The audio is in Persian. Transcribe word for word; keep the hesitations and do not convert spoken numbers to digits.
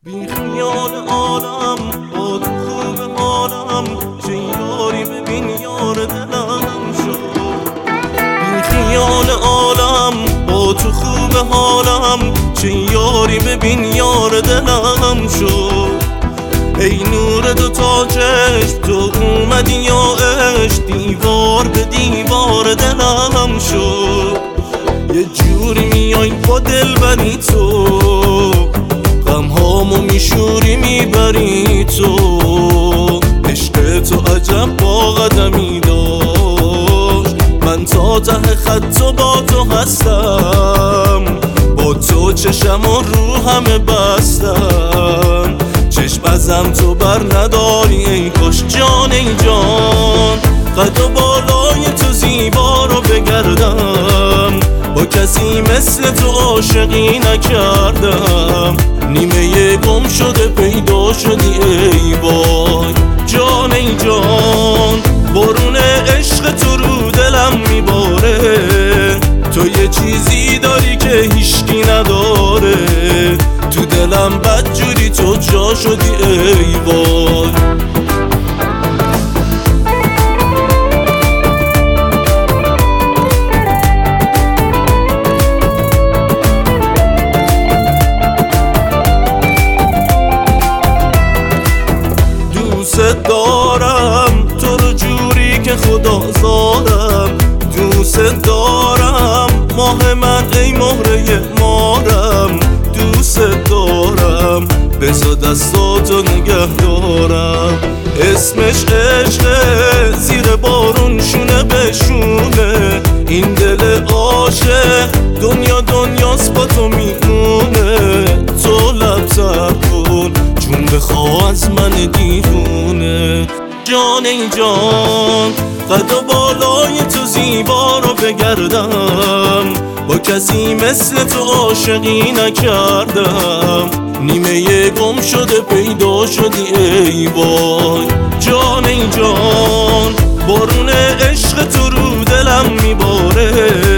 بی خیال عالم با تو خوب حالم، چه یاری ببین یار دلم شد. بی خیال عالم با تو خوب حالم، چه یاری ببین یار دلم شد. ای نور دو تا چشم تو اومدی یا عشق، دیوار به دیوار دلم شد. یه جوری میای با دلبری تو، غمهامو میشوری میبری تو. عشق تو عجب با قدمی داشت، من تا ته خط و با تو هستم. با تو چشم و رو همه بستم، چشم ازم تو بر نداری ای کاش جان ای جان. قد و بالای تو زیبا رو بگردم، با کسی مثل تو عاشقی نکردم. نیمه گم شده پیدا شدی ای وای جان ای جان. بارون عشق تو رو دلم میباره، تو یه چیزی داری که هیچکی نداره. تو دلم بدجوری تو جا شدی ای وای. دوست دارم تو رو جوری که خدا زارم، دوست دارم ماه من ای مهره مارم. دوست دارم بذار دستاتو نگه دارم، اسمش عشقه زیر بارون شونه به شونه. این دل عاشق دنیا دنیاست با تو میمونه. تو لب تر کن چون بخواه از من دیوونه جان ای جان. قد و بالای تو زیبا رو بگردم، با کسی مثل تو عاشقی نکردم. نیمه گم شده پیدا شدی ای وای جان ای جان. بارون عشق تو رو دلم میباره،